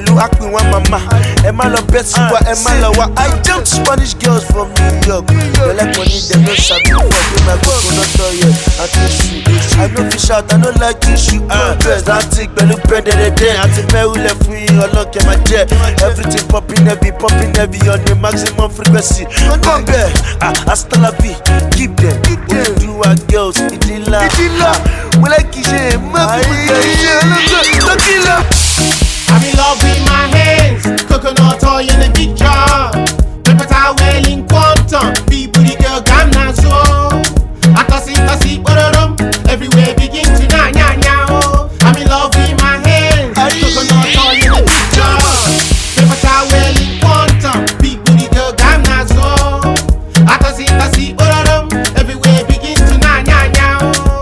pẹ̀lú acting one mama. Ẹ má lọ bẹ́ sí wa, ẹ má lọ wá. I jumped Spanish girls from New York. They like money, they no sabi for me. My coconut oil, I tissue. I no fish out, I no like tissue. Dress, antique, pẹ̀lú pẹ́ndẹ̀dẹ̀dẹ̀. Àti mẹ́wulẹ̀ fún yín, ọlọ́kẹ́ máa jẹ́. Everything popping heavy on the maximum frequency. Come back, hasta la vie, keep them. Do our girls, idila. We like it, I'm in love with my hands, coconut oil in a big jar. Paper towel in quantum, people the girl Ghana so. I toss it, everywhere begin to na. Oh. I'm in love with my hands, coconut oil in a big jar. Paper towel in quantum, people the girl Ghana so. I toss it, everywhere begin to na. Oh.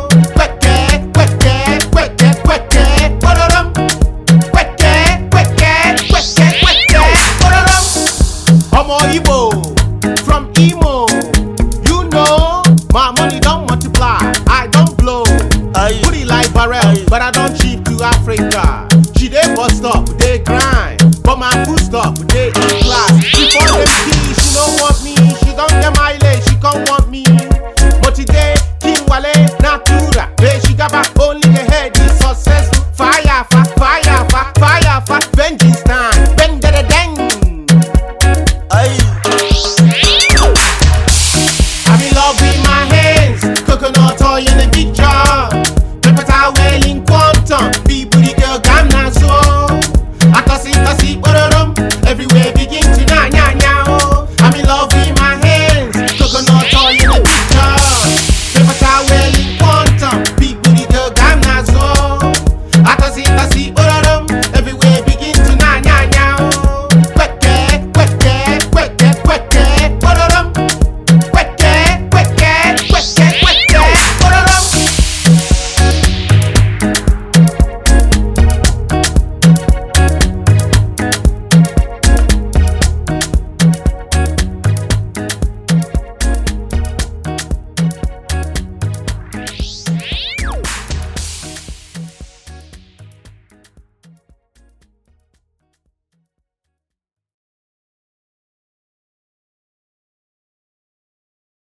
Igbo, from Imo, you know, my money don't multiply, I don't blow. Booty like barrel, but I don't cheap to Africa.